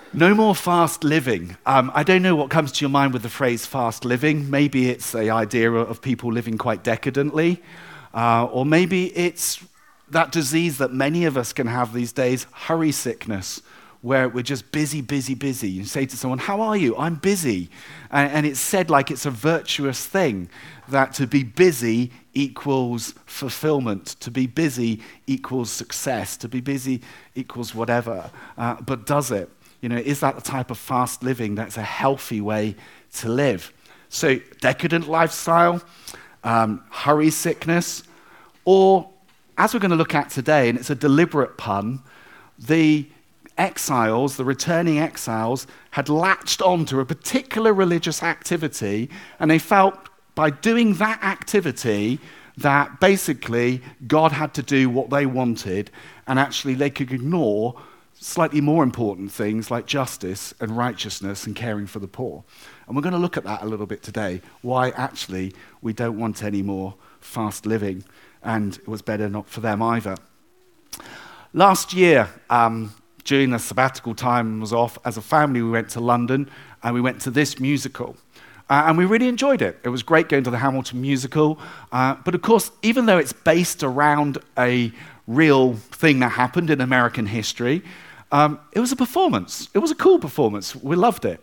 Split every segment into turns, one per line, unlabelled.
No more fast living. I don't know what comes to your mind with the phrase fast living. Maybe it's the idea of people living quite decadently, or maybe it's that disease that many of us can have these days, hurry sickness, where we're just busy, busy, busy. You say to someone, how are you? I'm busy. And it's said like it's a virtuous thing, that to be busy equals fulfillment, to be busy equals success, to be busy equals whatever. But does it? Is that the type of fast living that's a healthy way to live? So decadent lifestyle, hurry sickness, or as we're going to look at today, and it's a deliberate pun, the returning exiles, had latched onto a particular religious activity, and they felt by doing that activity that basically God had to do what they wanted, and actually they could ignore slightly more important things like justice and righteousness and caring for the poor. And we're going to look at that a little bit today, why actually we don't want any more fast living, and it was better not for them either. Last year, during the sabbatical time was off, as a family we went to London and we went to this musical. And we really enjoyed it. It was great going to the Hamilton musical. But of course, even though it's based around a real thing that happened in American history, it was a performance. It was a cool performance. We loved it.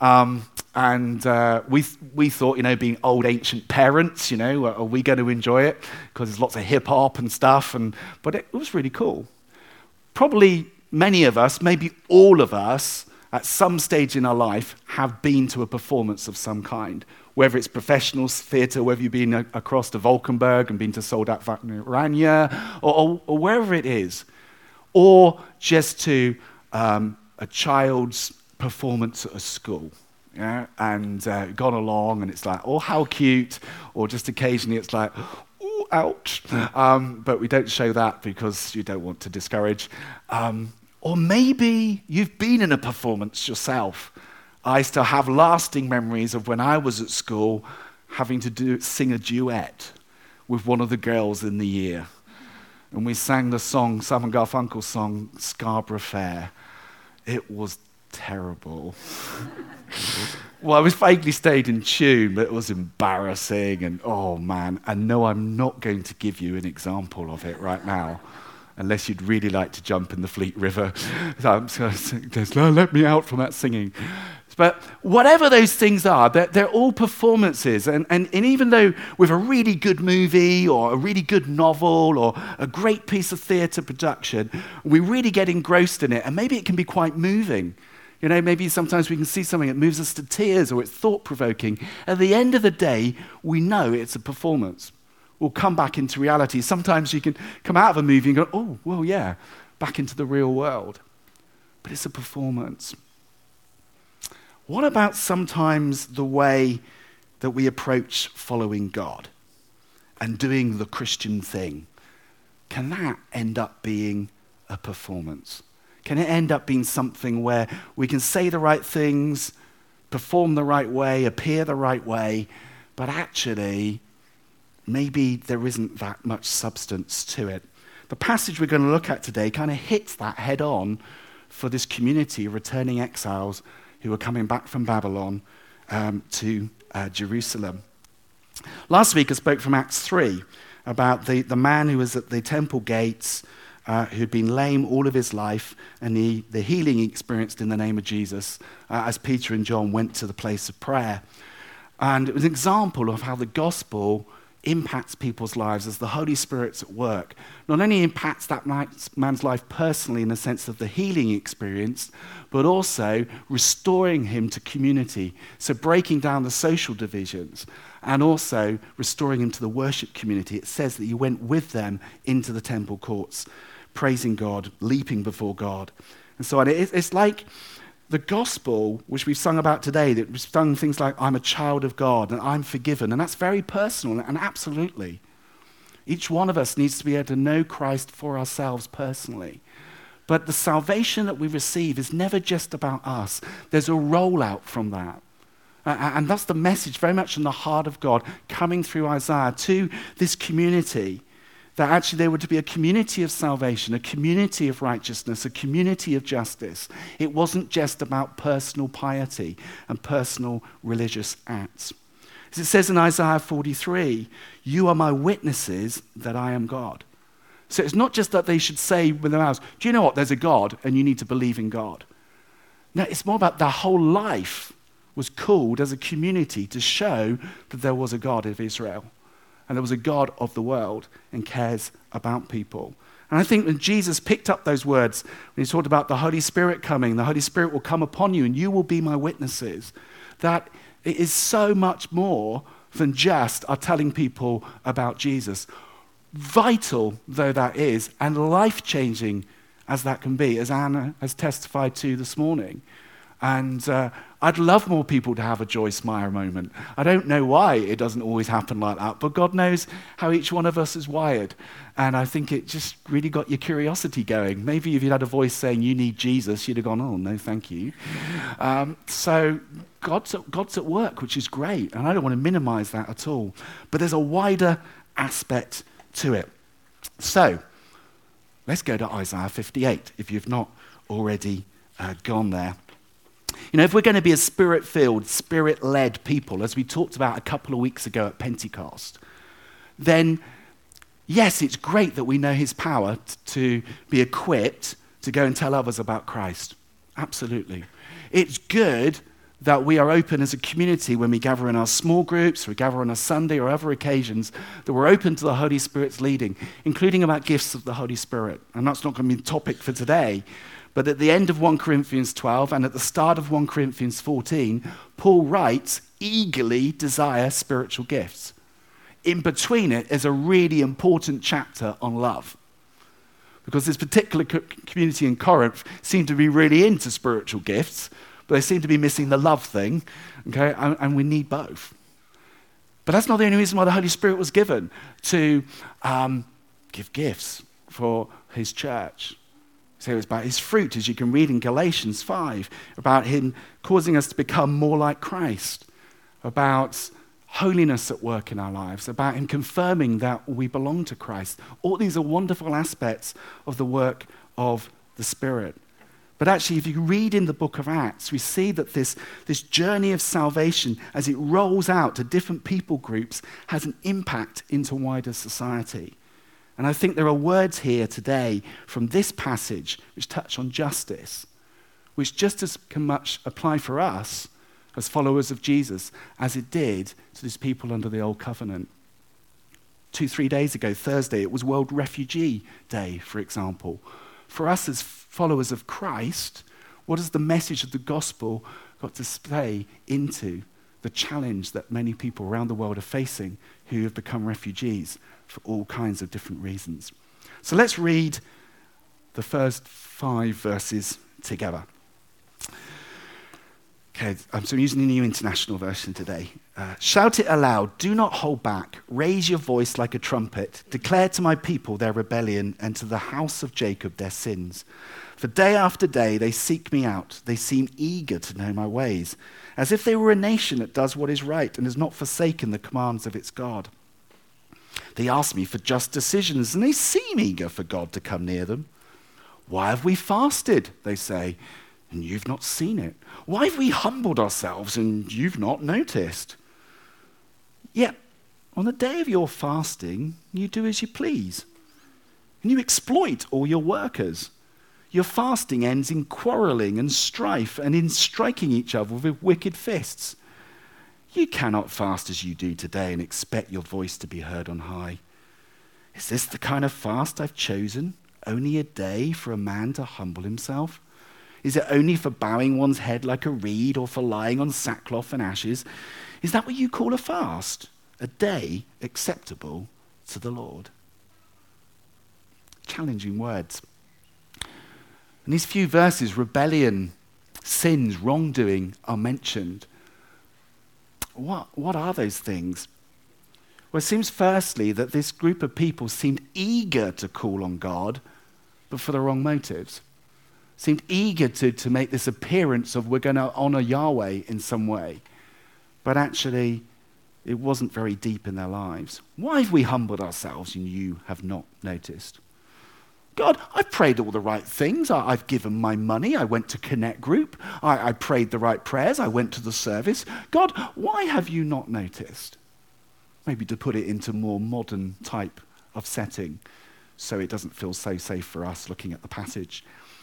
And we thought, being old ancient parents, are we going to enjoy it? Because there's lots of hip hop and stuff. But it was really cool. Probably many of us, maybe all of us, at some stage in our life, have been to a performance of some kind. Whether it's professional theatre, whether you've been across to Valkenburg and been to Soldat Wagner Rania, or wherever it is. Or just to a child's performance at a school. Yeah? And gone along and it's like, oh, how cute. Or just occasionally it's like, ooh, ouch. But we don't show that because you don't want to discourage. Or maybe you've been in a performance yourself. I still have lasting memories of when I was at school having to sing a duet with one of the girls in the year. And we sang the song, Simon Garfunkel's song, Scarborough Fair. It was terrible. Well, I was vaguely stayed in tune, but it was embarrassing. And oh man, and no, I'm not going to give you an example of it right now. Unless you'd really like to jump in the Fleet River. Let me out from that singing. But whatever those things are, they're all performances. And even though with a really good movie or a really good novel or a great piece of theatre production, we really get engrossed in it. And maybe it can be quite moving. Maybe sometimes we can see something that moves us to tears or it's thought-provoking. At the end of the day, we know it's a performance. We'll come back into reality. Sometimes you can come out of a movie and go, oh, well, yeah, back into the real world. But it's a performance. What about sometimes the way that we approach following God and doing the Christian thing? Can that end up being a performance? Can it end up being something where we can say the right things, perform the right way, appear the right way, but actually maybe there isn't that much substance to it? The passage we're going to look at today kind of hits that head on for this community of returning exiles who are coming back from Babylon to Jerusalem. Last week I spoke from Acts 3 about the man who was at the temple gates, who'd been lame all of his life, and the healing he experienced in the name of Jesus as Peter and John went to the place of prayer. And it was an example of how the gospel impacts people's lives as the Holy Spirit's at work. Not only impacts that man's life personally in the sense of the healing experience, but also restoring him to community. So breaking down the social divisions and also restoring him to the worship community. It says that he went with them into the temple courts, praising God, leaping before God, and so on. It's like the gospel, which we've sung about today, that we've sung things like, I'm a child of God and I'm forgiven. And that's very personal, and absolutely. Each one of us needs to be able to know Christ for ourselves personally. But the salvation that we receive is never just about us. There's a rollout from that. And that's the message very much in the heart of God coming through Isaiah to this community, that actually they were to be a community of salvation, a community of righteousness, a community of justice. It wasn't just about personal piety and personal religious acts. As it says in Isaiah 43, you are my witnesses that I am God. So it's not just that they should say with their mouths, do you know what, there's a God and you need to believe in God. No, it's more about their whole life was called as a community to show that there was a God of Israel. And there was a God of the world and cares about people. And I think when Jesus picked up those words, when he talked about the Holy Spirit coming, the Holy Spirit will come upon you and you will be my witnesses, that it is so much more than just our telling people about Jesus. Vital though that is, and life-changing as that can be, as Anna has testified to this morning. And I'd love more people to have a Joyce Meyer moment. I don't know why it doesn't always happen like that, but God knows how each one of us is wired. And I think it just really got your curiosity going. Maybe if you'd had a voice saying, you need Jesus, you'd have gone, oh, no, thank you. So God's at work, which is great. And I don't want to minimize that at all. But there's a wider aspect to it. So let's go to Isaiah 58, if you've not already gone there. You know, if we're going to be a spirit-filled, spirit-led people, as we talked about a couple of weeks ago at Pentecost, then yes, it's great that we know his power to be equipped to go and tell others about Christ. Absolutely. It's good that we are open as a community when we gather in our small groups, we gather on a Sunday or other occasions, that we're open to the Holy Spirit's leading, including about gifts of the Holy Spirit. And that's not going to be the topic for today. But at the end of 1 Corinthians 12 and at the start of 1 Corinthians 14, Paul writes, eagerly desire spiritual gifts. In between it is a really important chapter on love. Because this particular community in Corinth seemed to be really into spiritual gifts, but they seem to be missing the love thing, okay? And we need both. But that's not the only reason why the Holy Spirit was given, to give gifts for his church. So it was about his fruit, as you can read in Galatians 5, about him causing us to become more like Christ, about holiness at work in our lives, about him confirming that we belong to Christ. All these are wonderful aspects of the work of the Spirit. But actually, if you read in the book of Acts, we see that this journey of salvation, as it rolls out to different people groups, has an impact into wider society. And I think there are words here today from this passage which touch on justice, which just as much apply for us as followers of Jesus as it did to these people under the Old Covenant. 2-3 days ago, Thursday, it was World Refugee Day, for example. For us as followers of Christ, what has the message of the gospel got to play into the challenge that many people around the world are facing who have become refugees for all kinds of different reasons? So let's read the first 5 verses together. Okay, so I'm using the New International Version today. Shout it aloud, do not hold back, raise your voice like a trumpet, declare to my people their rebellion and to the house of Jacob their sins. For day after day they seek me out, they seem eager to know my ways, as if they were a nation that does what is right and has not forsaken the commands of its God. They ask me for just decisions and they seem eager for God to come near them. Why have we fasted, they say, and you've not seen it? Why have we humbled ourselves and you've not noticed? Yet, on the day of your fasting, you do as you please. And you exploit all your workers. Your fasting ends in quarreling and strife and in striking each other with wicked fists. You cannot fast as you do today and expect your voice to be heard on high. Is this the kind of fast I've chosen? Only a day for a man to humble himself? Is it only for bowing one's head like a reed or for lying on sackcloth and ashes? Is that what you call a fast? A day acceptable to the Lord? Challenging words. In these few verses, rebellion, sins, wrongdoing are mentioned. What are those things? Well, it seems firstly that this group of people seemed eager to call on God, but for the wrong motives. Seemed eager to make this appearance of we're going to honor Yahweh in some way. But actually, it wasn't very deep in their lives. Why have we humbled ourselves and you have not noticed? God, I've prayed all the right things. I've given my money. I went to Connect Group. I prayed the right prayers. I went to the service. God, why have you not noticed? Maybe to put it into more modern type of setting so it doesn't feel so safe for us looking at the passage.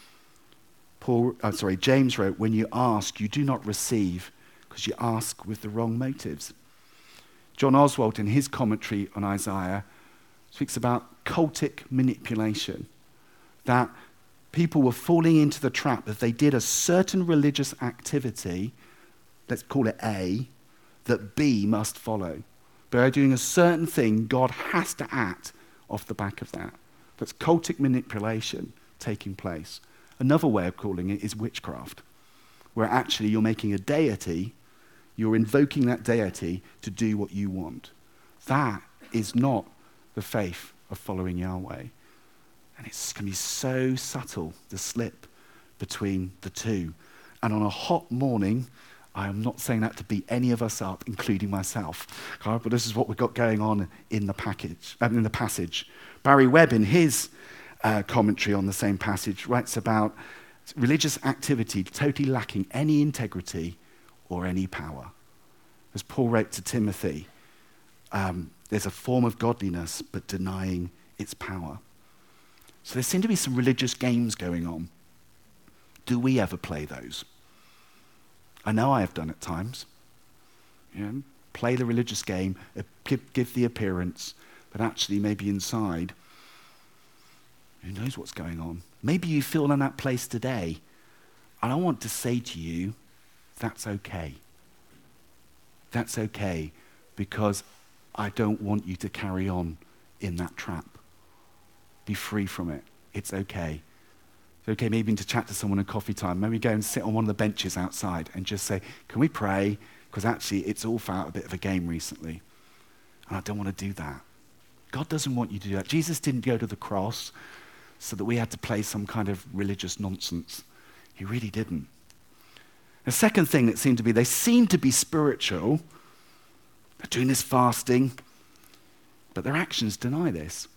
James wrote, when you ask, you do not receive because you ask with the wrong motives. John Oswald, in his commentary on Isaiah, speaks about cultic manipulation, that people were falling into the trap that they did a certain religious activity, let's call it A, that B must follow. By doing a certain thing, God has to act off the back of that. That's cultic manipulation taking place. Another way of calling it is witchcraft, where actually you're making a deity, you're invoking that deity to do what you want. That is not the faith of following Yahweh. And it's going to be so subtle, the slip between the two. And on a hot morning, I am not saying that to beat any of us up, including myself. But this is what we've got going on in the passage. Barry Webb, in his commentary on the same passage, writes about religious activity totally lacking any integrity or any power. As Paul wrote to Timothy, there's a form of godliness, but denying its power. So there seem to be some religious games going on. Do we ever play those? I know I have done at times. Play the religious game, give the appearance, but actually maybe inside, who knows what's going on? Maybe you feel in that place today, and I want to say to you, that's okay. That's okay, because I don't want you to carry on in that trap. Be free from it. It's okay. It's okay maybe to chat to someone at coffee time. Maybe go and sit on one of the benches outside and just say, can we pray? Because actually it's all felt a bit of a game recently. And I don't want to do that. God doesn't want you to do that. Jesus didn't go to the cross so that we had to play some kind of religious nonsense. He really didn't. The second thing that seemed to be, they seem to be spiritual. They're doing this fasting, but their actions deny this.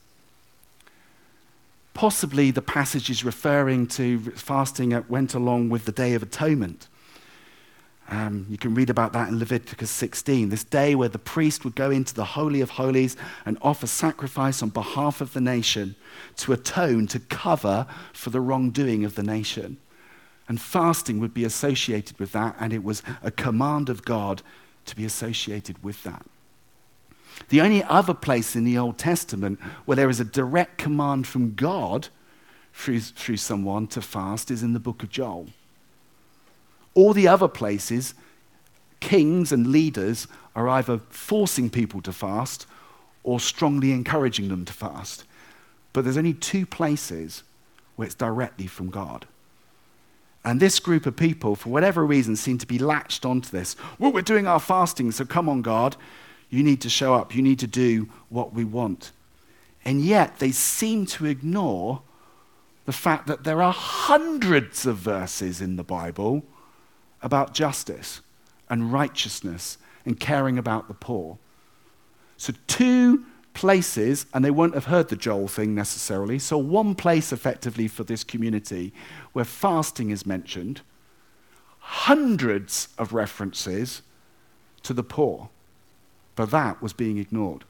Possibly the passage is referring to fasting that went along with the Day of Atonement. You can read about that in Leviticus 16, this day where the priest would go into the Holy of Holies and offer sacrifice on behalf of the nation to atone, to cover for the wrongdoing of the nation. And fasting would be associated with that, and it was a command of God to be associated with that. The only other place in the Old Testament where there is a direct command from God through someone to fast is in the book of Joel. All the other places, kings and leaders are either forcing people to fast or strongly encouraging them to fast. But there's only two places where it's directly from God. And this group of people, for whatever reason, seem to be latched onto this. Well, we're doing our fasting, so come on, God. You need to show up. You need to do what we want. And yet they seem to ignore the fact that there are hundreds of verses in the Bible about justice and righteousness and caring about the poor. So two places, and they won't have heard the Joel thing necessarily, so one place effectively for this community where fasting is mentioned, hundreds of references to the poor. But that was being ignored.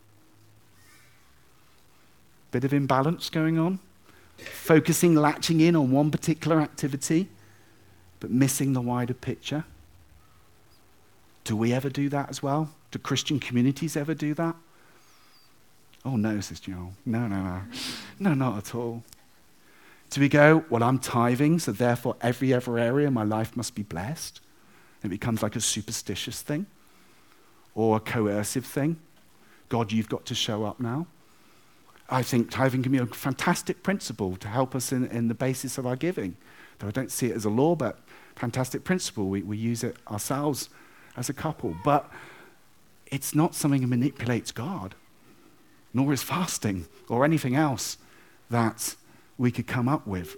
Bit of imbalance going on. Focusing, latching in on one particular activity, but missing the wider picture. Do we ever do that as well? Do Christian communities ever do that? Oh no, says Joel. No, not at all. Do we go, well, I'm tithing, so therefore every other area in my life must be blessed? It becomes like a superstitious thing. Or a coercive thing. God, you've got to show up now. I think tithing can be a fantastic principle to help us in the basis of our giving. Though I don't see it as a law, but fantastic principle. We use it ourselves as a couple. But it's not something that manipulates God, nor is fasting or anything else that we could come up with.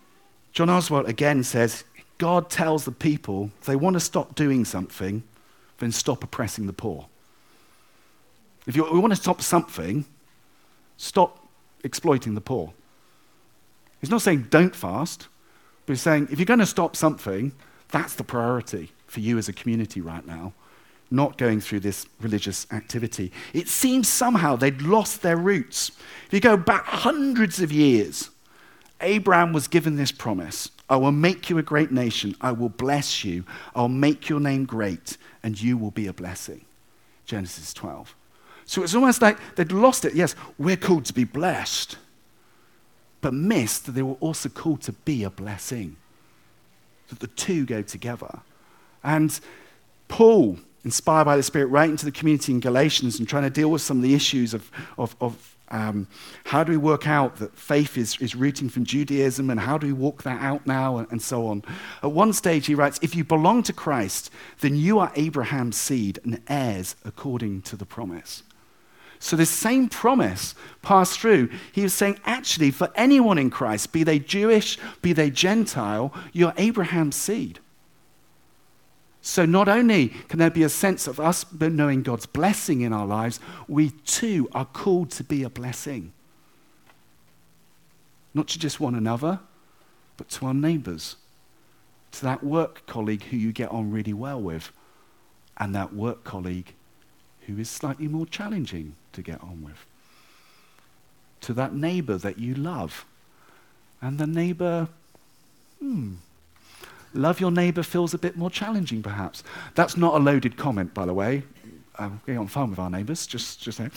John Oswald again says, God tells the people if they want to stop doing something, then stop oppressing the poor. If you want to stop something, stop exploiting the poor. He's not saying don't fast, but he's saying if you're going to stop something, that's the priority for you as a community right now, not going through this religious activity. It seems somehow they'd lost their roots. If you go back hundreds of years, Abraham was given this promise: I will make you a great nation, I will bless you, I'll make your name great, and you will be a blessing. Genesis 12. So it's almost like they'd lost it. Yes, we're called to be blessed, but missed that they were also called to be a blessing. That the two go together. And Paul, inspired by the Spirit, writing to the community in Galatians and trying to deal with some of the issues of how do we work out that faith is rooting from Judaism, and how do we walk that out now, and so on. At one stage he writes, if you belong to Christ, then you are Abraham's seed and heirs according to the promise. So this same promise passed through. He was saying, actually, for anyone in Christ, be they Jewish, be they Gentile, you're Abraham's seed. So not only can there be a sense of us knowing God's blessing in our lives, we too are called to be a blessing. Not to just one another, but to our neighbors, to that work colleague who you get on really well with, and that work colleague who is slightly more challenging to get on with, to that neighbor that you love, and the neighbor, love your neighbor feels a bit more challenging perhaps. That's not a loaded comment, by the way. We're getting on fun with our neighbors, just saying.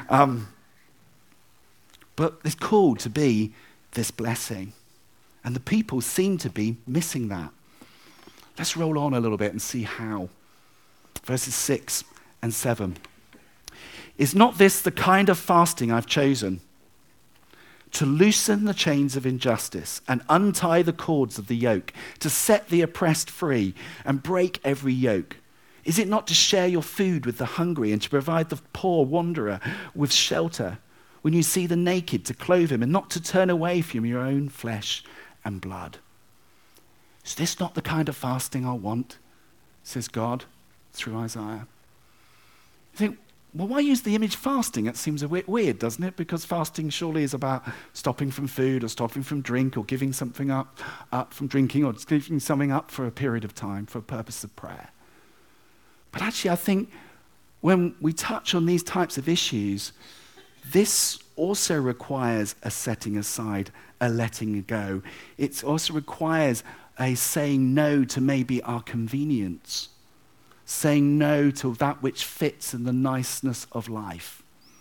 But it's called to be this blessing, and the people seem to be missing that. Let's roll on a little bit and see how. Verses 6 and 7. Is not this the kind of fasting I've chosen? To loosen the chains of injustice and untie the cords of the yoke, to set the oppressed free and break every yoke. Is it not to share your food with the hungry and to provide the poor wanderer with shelter? When you see the naked, to clothe him, and not to turn away from your own flesh and blood. Is this not the kind of fasting I want? Says God through Isaiah. You think, well, why use the image fasting? It seems a bit weird, doesn't it? Because fasting surely is about stopping from food or stopping from drink or giving something up from drinking or giving something up for a period of time for a purpose of prayer. But actually, I think when we touch on these types of issues, this also requires a setting aside, a letting go. It also requires a saying no to maybe our convenience. Saying no to that which fits in the niceness of life.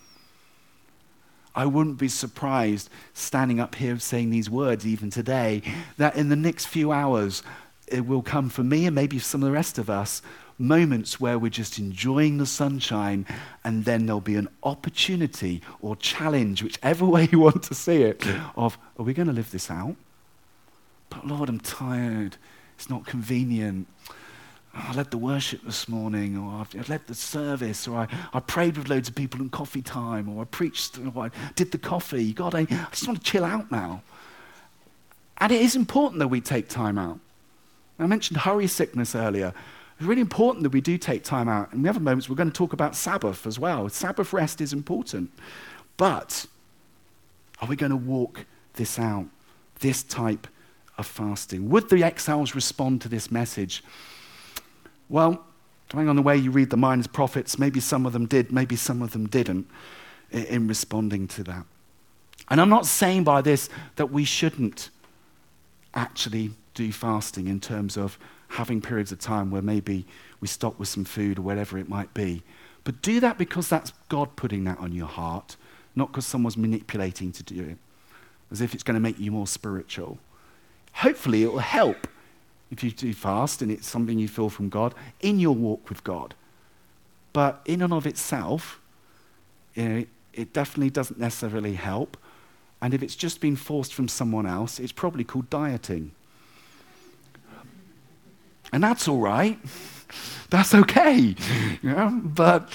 I wouldn't be surprised, standing up here saying these words even today, that in the next few hours it will come for me and maybe some of the rest of us, moments where we're just enjoying the sunshine, and then there'll be an opportunity or challenge, whichever way you want to see it, of, are we going to live this out? But Lord, I'm tired. It's not convenient. I led the worship this morning, or I led the service, or I prayed with loads of people in coffee time, or I preached, or I did the coffee. God, I just want to chill out now. And it is important that we take time out. I mentioned hurry sickness earlier. It's really important that we do take time out. And in the other moments, we're going to talk about Sabbath as well. Sabbath rest is important. But are we going to walk this out, this type of fasting? Would the exiles respond to this message? Well, depending on the way you read the Minor Prophets, maybe some of them did, maybe some of them didn't in responding to that. And I'm not saying by this that we shouldn't actually do fasting in terms of having periods of time where maybe we stop with some food or whatever it might be. But do that because that's God putting that on your heart, not because someone's manipulating to do it, as if it's going to make you more spiritual. Hopefully it will help if you do fast and it's something you feel from God in your walk with God. But in and of itself, it definitely doesn't necessarily help. And if it's just been forced from someone else, it's probably called dieting. And that's all right. That's okay. But,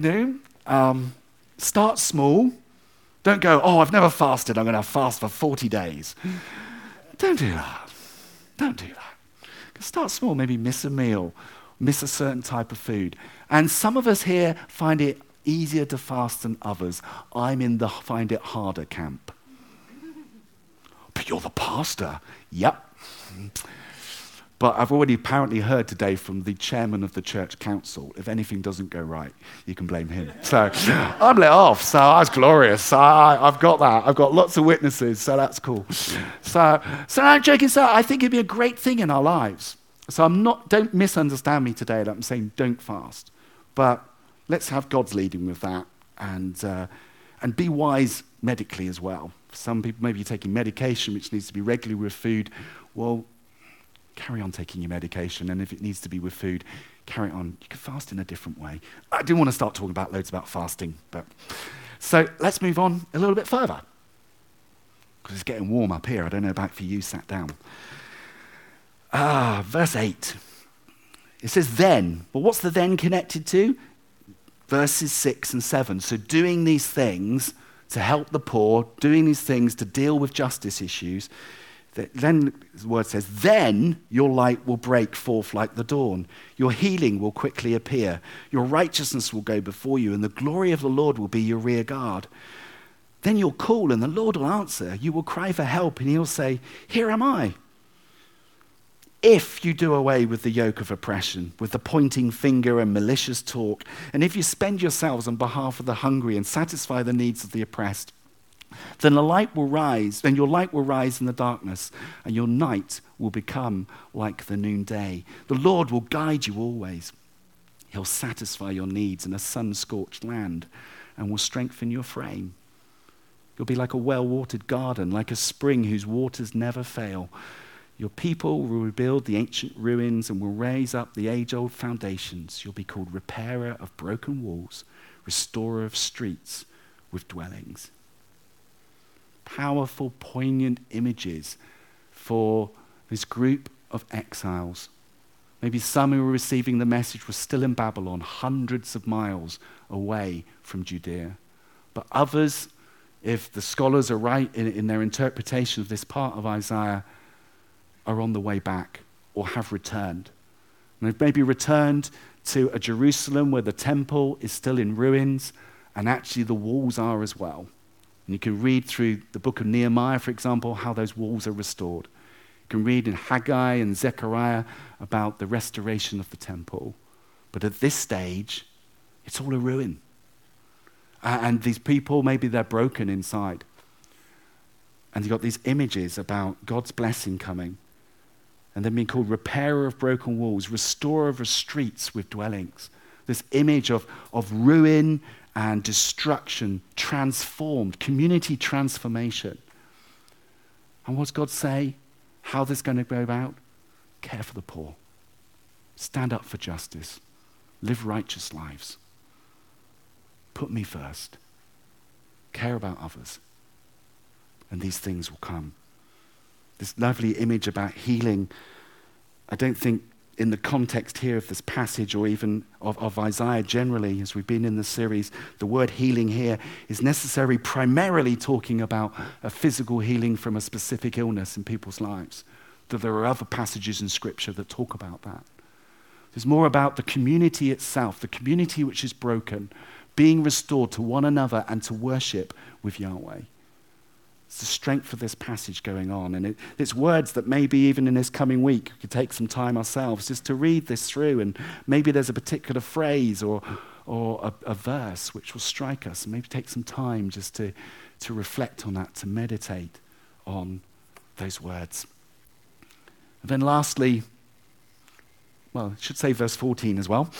start small. Don't go, I've never fasted, I'm going to fast for 40 days. Don't do that. Don't do that. Start small, maybe miss a meal. miss a certain type of food. And some of us here find it easier to fast than others. I'm in the find it harder camp. But you're the pastor. Yep. But I've already apparently heard today from the chairman of the church council, if anything doesn't go right, you can blame him. So I'm let off, so that's glorious. So I've got that. I've got lots of witnesses, so that's cool. So I'm joking. So I think it'd be a great thing in our lives. So don't misunderstand me today that I'm saying don't fast. But let's have God's leading with that and be wise medically as well. Some people maybe you're taking medication which needs to be regularly with food. Well, carry on taking your medication, and if it needs to be with food, carry it on. You can fast in a different way. I didn't want to start talking about loads about fasting, but so let's move on a little bit further because it's getting warm up here. I don't know about for you sat down. Verse 8. It says then. Well, what's the then connected to? Verses 6 and 7. So doing these things to help the poor, doing these things to deal with justice issues. Then the word says, then your light will break forth like the dawn. Your healing will quickly appear. Your righteousness will go before you, and the glory of the Lord will be your rear guard. Then you'll call, and the Lord will answer. You will cry for help, and he'll say, here am I. If you do away with the yoke of oppression, with the pointing finger and malicious talk, and if you spend yourselves on behalf of the hungry and satisfy the needs of the oppressed, then your light will rise in the darkness, and your night will become like the noonday. The Lord will guide you always. He'll satisfy your needs in a sun-scorched land and will strengthen your frame. You'll be like a well-watered garden, like a spring whose waters never fail. Your people will rebuild the ancient ruins and will raise up the age-old foundations. You'll be called repairer of broken walls, restorer of streets with dwellings. Powerful, poignant images for this group of exiles. Maybe some who were receiving the message were still in Babylon, hundreds of miles away from Judea. But others, if the scholars are right in their interpretation of this part of Isaiah, are on the way back or have returned. And they've maybe returned to a Jerusalem where the temple is still in ruins and actually the walls are as well. And you can read through the book of Nehemiah, for example, how those walls are restored. You can read in Haggai and Zechariah about the restoration of the temple. But at this stage, it's all a ruin. And these people, maybe they're broken inside. And you've got these images about God's blessing coming. And then being called repairer of broken walls, restorer of streets with dwellings. This image of ruin and destruction transformed, community transformation. And what's God say? How this is going to go about? Care for the poor. Stand up for justice. Live righteous lives. Put me first. Care about others. And these things will come. This lovely image about healing, I don't think in the context here of this passage or even of Isaiah generally, as we've been in the series, the word healing here is necessarily primarily talking about a physical healing from a specific illness in people's lives. That there are other passages in Scripture that talk about that. It's more about the community itself, the community which is broken, being restored to one another and to worship with Yahweh. It's the strength of this passage going on. And it's words that maybe even in this coming week, we could take some time ourselves just to read this through. And maybe there's a particular phrase or a verse which will strike us. And maybe take some time just to reflect on that, to meditate on those words. And then lastly, well, I should say verse 14 as well.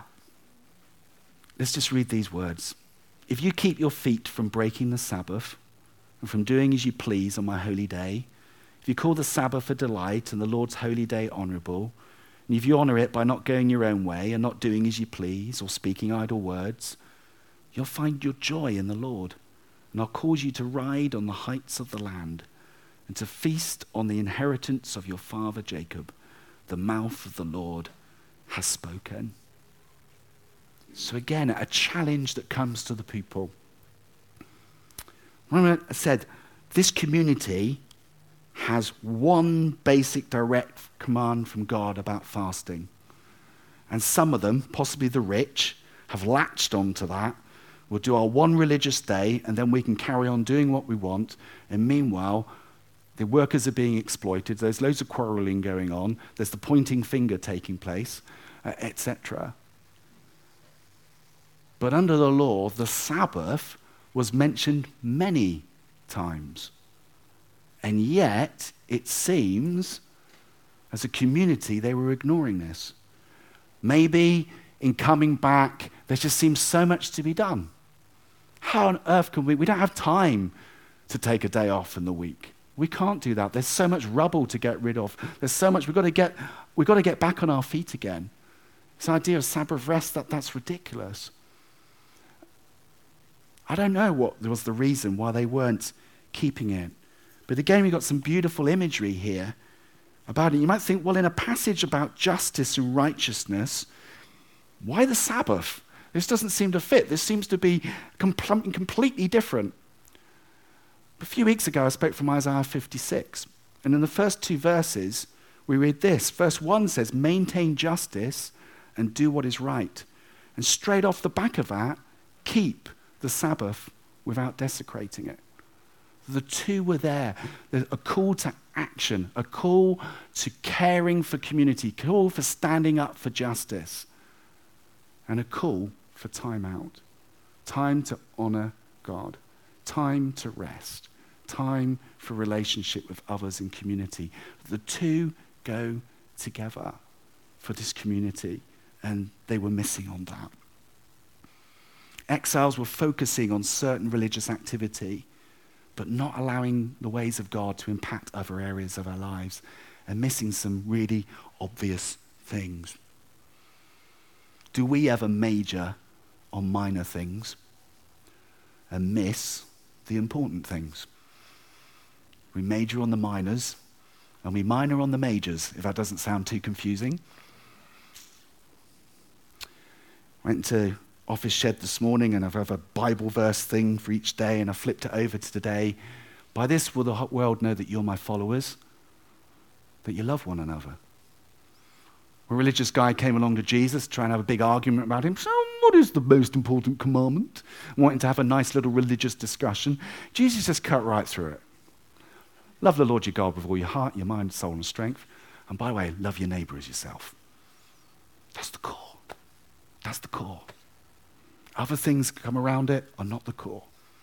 Let's just read these words. If you keep your feet from breaking the Sabbath, and from doing as you please on my holy day, if you call the Sabbath a delight and the Lord's holy day honorable, and if you honor it by not going your own way and not doing as you please or speaking idle words, you'll find your joy in the Lord, and I'll cause you to ride on the heights of the land and to feast on the inheritance of your father Jacob. The mouth of the Lord has spoken. So again, a challenge that comes to the people. Remember I said, this community has one basic direct command from God about fasting. And some of them, possibly the rich, have latched onto that. We'll do our one religious day, and then we can carry on doing what we want. And meanwhile, the workers are being exploited. There's loads of quarreling going on. There's the pointing finger taking place, etc. But under the law, the Sabbath was mentioned many times. And yet, it seems, as a community, they were ignoring this. Maybe in coming back, there just seems so much to be done. How on earth can we don't have time to take a day off in the week. We can't do that. There's so much rubble to get rid of. There's so much, we've got to get back on our feet again. This idea of Sabbath rest, that's ridiculous. I don't know what was the reason why they weren't keeping it. But again, we've got some beautiful imagery here about it. You might think, well, in a passage about justice and righteousness, why the Sabbath? This doesn't seem to fit. This seems to be completely different. A few weeks ago, I spoke from Isaiah 56. And in the first 2 verses, we read this. Verse 1 says, maintain justice and do what is right. And straight off the back of that, keep the Sabbath without desecrating it. The two were there. There's a call to action, a call to caring for community, a call for standing up for justice, and a call for time out. Time to honor God. Time to rest. Time for relationship with others in community. The two go together for this community, and they were missing on that. Exiles were focusing on certain religious activity, but not allowing the ways of God to impact other areas of our lives, and missing some really obvious things. Do we ever major on minor things and miss the important things? We major on the minors and we minor on the majors, if that doesn't sound too confusing. Went to Office Shed this morning, and I have a Bible verse thing for each day, and I flipped it over to today. By this will the world know that you're my followers, that you love one another. A religious guy came along to Jesus, trying to have a big argument about him. So what is the most important commandment? Wanting to have a nice little religious discussion. Jesus just cut right through it. Love the Lord your God with all your heart, your mind, soul, and strength. And by the way, love your neighbor as yourself. That's the core. That's the core. Other things that come around it are not the core.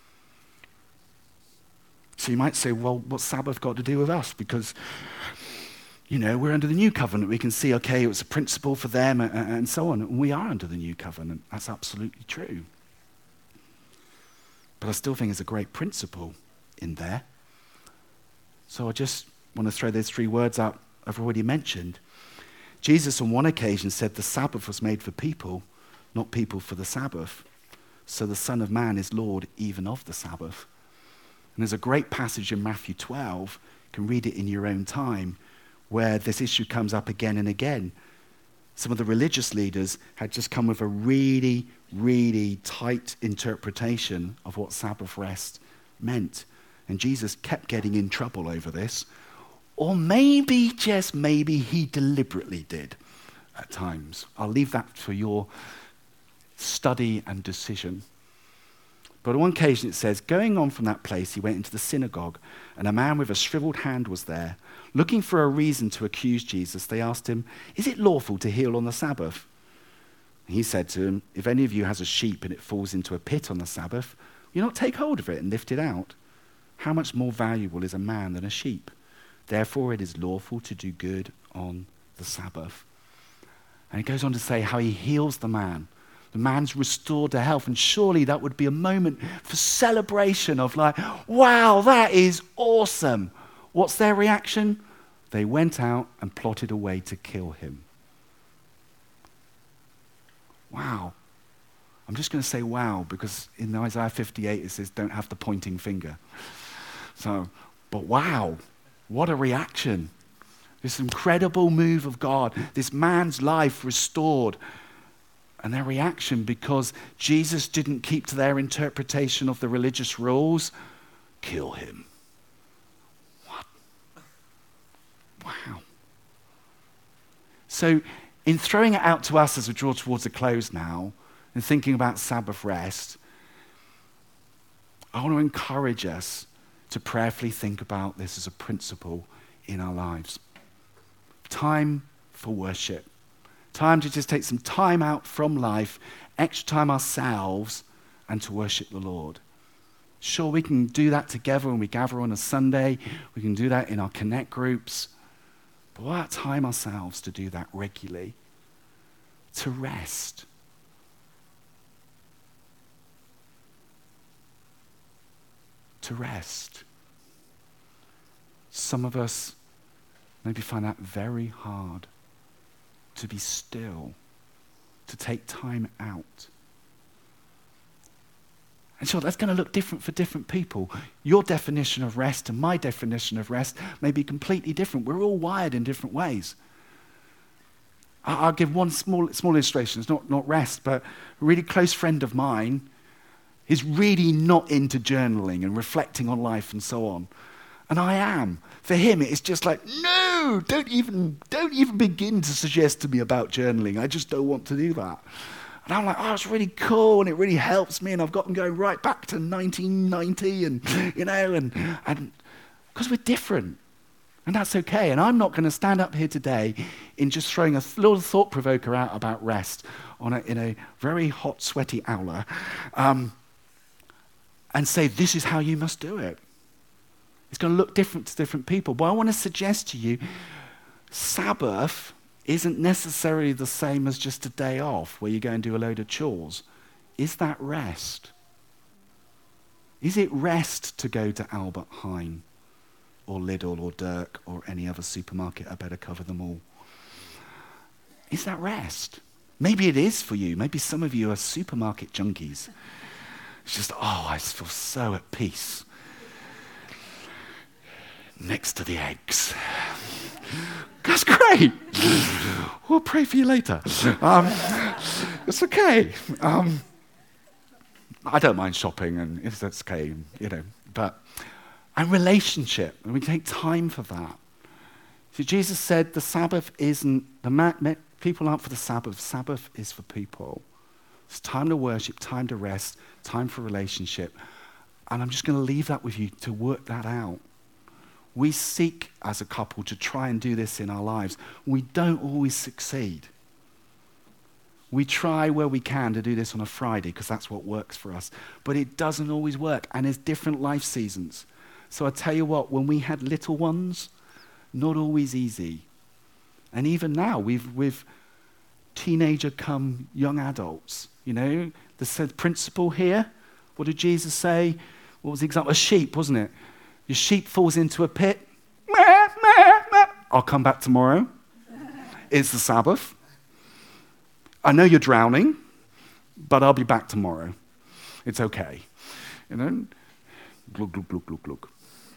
So you might say, well, what's Sabbath got to do with us? Because, we're under the new covenant. We can see, okay, it was a principle for them and so on. And we are under the new covenant. That's absolutely true. But I still think there's a great principle in there. So I just want to throw those 3 words out I've already mentioned. Jesus on one occasion said the Sabbath was made for people, not people for the Sabbath. So the Son of Man is Lord even of the Sabbath. And there's a great passage in Matthew 12, you can read it in your own time, where this issue comes up again and again. Some of the religious leaders had just come with a really, really tight interpretation of what Sabbath rest meant. And Jesus kept getting in trouble over this. Or maybe, just maybe, he deliberately did at times. I'll leave that for your study and decision. But on one occasion it says, going on from that place, he went into the synagogue, and a man with a shriveled hand was there. Looking for a reason to accuse Jesus, they asked him, is it lawful to heal on the Sabbath? And he said to him, if any of you has a sheep and it falls into a pit on the Sabbath, will you not take hold of it and lift it out? How much more valuable is a man than a sheep? Therefore it is lawful to do good on the Sabbath. And he goes on to say how he heals the man. The man's restored to health, and surely that would be a moment for celebration of like, wow, that is awesome. What's their reaction? They went out and plotted a way to kill him. Wow. I'm just going to say wow, because in Isaiah 58 it says don't have the pointing finger. But wow, what a reaction. This incredible move of God, this man's life restored. And their reaction, because Jesus didn't keep to their interpretation of the religious rules, kill him. What? Wow. So in throwing it out to us as we draw towards a close now, and thinking about Sabbath rest, I want to encourage us to prayerfully think about this as a principle in our lives. Time for worship. Time to just take some time out from life, extra time ourselves, and to worship the Lord. Sure, we can do that together when we gather on a Sunday. We can do that in our connect groups. But what about time ourselves to do that regularly? To rest. To rest. Some of us maybe find that very hard. To be still. To take time out. And sure, that's going to look different for different people. Your definition of rest and my definition of rest may be completely different. We're all wired in different ways. I'll give one small illustration. It's not rest, but a really close friend of mine is really not into journaling and reflecting on life and so on. And I am. For him, it's just like, no, don't even begin to suggest to me about journaling. I just don't want to do that. And I'm like, oh, it's really cool, and it really helps me, and I've got them going right back to 1990, and because we're different, and that's okay. And I'm not going to stand up here today in just throwing a little thought provoker out about rest in a very hot, sweaty hour, and say this is how you must do it. It's going to look different to different people. But I want to suggest to you, Sabbath isn't necessarily the same as just a day off where you go and do a load of chores. Is that rest? Is it rest to go to Albert Heijn or Lidl or Dirk or any other supermarket? I better cover them all. Is that rest? Maybe it is for you. Maybe some of you are supermarket junkies. It's just, I feel so at peace next to the eggs. That's great. We'll pray for you later. It's okay. I don't mind shopping, and it's okay, and relationship, and we take time for that. So Jesus said the Sabbath isn't, people aren't for the Sabbath. Sabbath is for people. It's time to worship, time to rest, time for relationship. And I'm just going to leave that with you to work that out. We seek as a couple to try and do this in our lives. We don't always succeed. We try where we can to do this on a Friday because that's what works for us. But it doesn't always work, and there's different life seasons. So I tell you what, when we had little ones, not always easy. And even now, with teenager come young adults, the principle here, what did Jesus say? What was the example? A sheep, wasn't it? Your sheep falls into a pit. Meh, meh, meh. I'll come back tomorrow. It's the Sabbath. I know you're drowning, but I'll be back tomorrow. It's okay. Glug, glug, glug, glug, glug.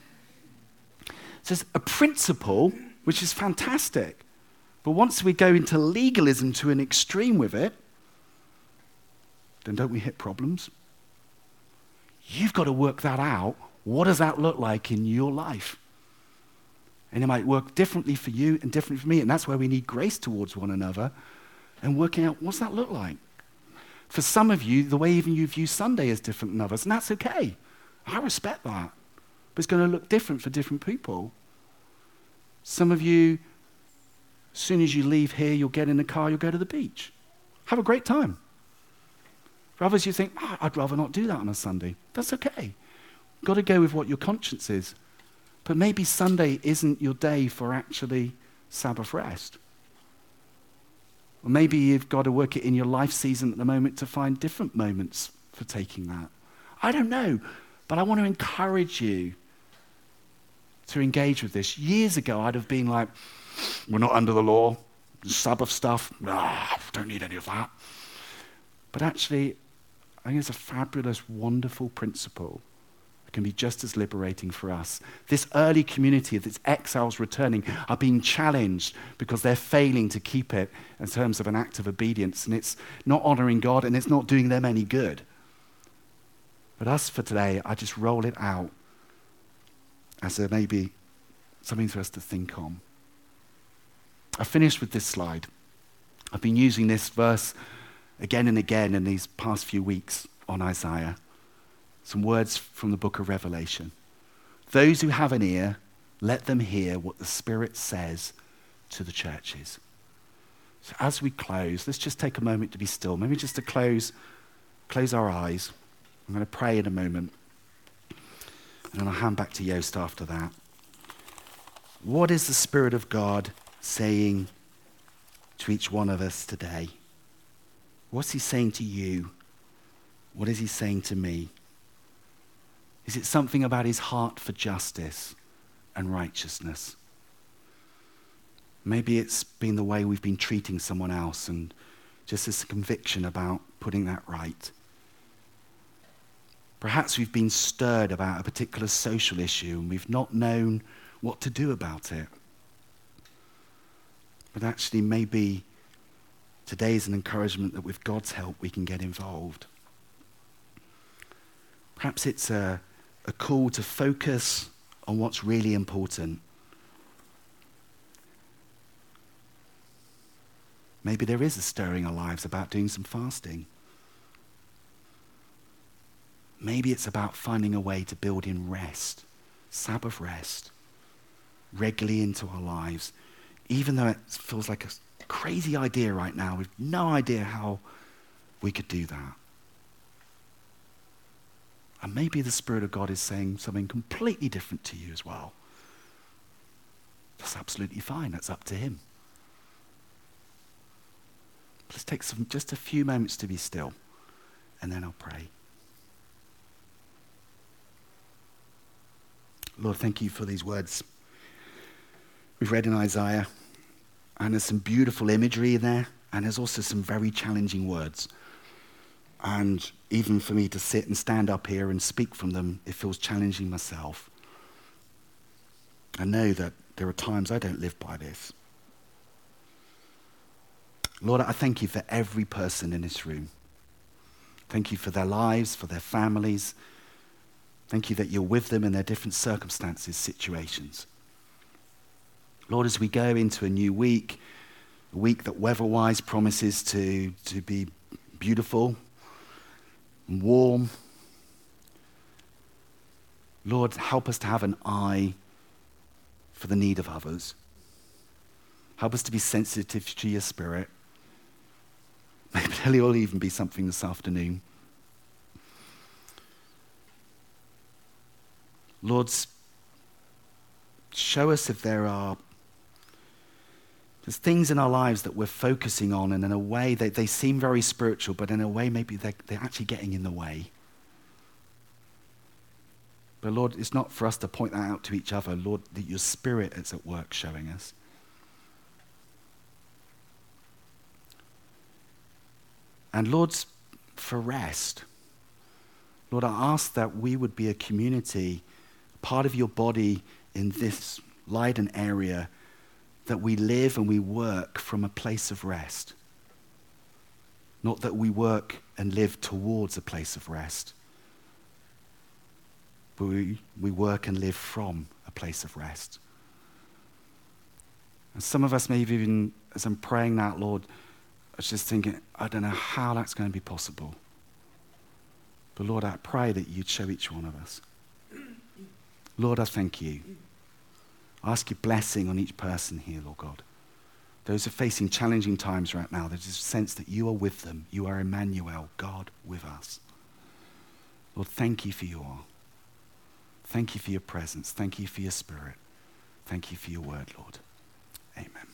So it's a principle which is fantastic. But once we go into legalism to an extreme with it, then don't we hit problems? You've got to work that out. What does that look like in your life? And it might work differently for you and differently for me, and that's where we need grace towards one another and working out what's that look like. For some of you, the way even you view Sunday is different than others, and that's okay. I respect that. But it's going to look different for different people. Some of you, as soon as you leave here, you'll get in the car, you'll go to the beach. Have a great time. For others, you think, I'd rather not do that on a Sunday. That's okay. Got to go with what your conscience is. But maybe Sunday isn't your day for actually Sabbath rest. Or maybe you've got to work it in your life season at the moment to find different moments for taking that. I don't know, but I want to encourage you to engage with this. Years ago, I'd have been like, we're not under the law, Sabbath stuff, don't need any of that. But actually, I think it's a fabulous, wonderful principle. It can be just as liberating for us. This early community of these exiles returning are being challenged because they're failing to keep it in terms of an act of obedience, and it's not honoring God and it's not doing them any good. But us for today, I just roll it out as maybe something for us to think on. I finished with this slide. I've been using this verse again and again in these past few weeks on Isaiah. Some words from the book of Revelation. Those who have an ear, let them hear what the Spirit says to the churches. So as we close, let's just take a moment to be still. Maybe just to close our eyes. I'm going to pray in a moment. And then I'll hand back to Joost after that. What is the Spirit of God saying to each one of us today? What's he saying to you? What is he saying to me? Is it something about his heart for justice and righteousness? Maybe it's been the way we've been treating someone else and just this conviction about putting that right. Perhaps we've been stirred about a particular social issue and we've not known what to do about it. But actually maybe today is an encouragement that with God's help we can get involved. Perhaps it's a call to focus on what's really important. Maybe there is a stirring in our lives about doing some fasting. Maybe it's about finding a way to build in rest, Sabbath rest, regularly into our lives, even though it feels like a crazy idea right now. We've no idea how we could do that. And maybe the Spirit of God is saying something completely different to you as well. That's absolutely fine. That's up to him. Let's take just a few moments to be still, and then I'll pray. Lord, thank you for these words we've read in Isaiah. And there's some beautiful imagery in there, and there's also some very challenging words. And even for me to sit and stand up here and speak from them, it feels challenging myself. I know that there are times I don't live by this. Lord, I thank you for every person in this room. Thank you for their lives, for their families. Thank you that you're with them in their different circumstances, situations. Lord, as we go into a new week, a week that weather-wise promises to be beautiful and warm, Lord, help us to have an eye for the need of others. Help us to be sensitive to your Spirit. Maybe there will even be something this afternoon. Lord, show us if there's things in our lives that we're focusing on, and in a way they seem very spiritual, but in a way maybe they're actually getting in the way. But Lord, it's not for us to point that out to each other. Lord, that your Spirit is at work showing us. And Lord, for rest, Lord, I ask that we would be a community, part of your body in this Leiden area, that we live and we work from a place of rest. Not that we work and live towards a place of rest, but we work and live from a place of rest. And some of us maybe even, as I'm praying that, Lord, I was just thinking, I don't know how that's going to be possible. But Lord, I pray that you'd show each one of us. Lord, I thank you. I ask your blessing on each person here, Lord God. Those who are facing challenging times right now, there's a sense that you are with them. You are Emmanuel, God with us. Lord, thank you for you all. Thank you for your presence. Thank you for your Spirit. Thank you for your word, Lord. Amen.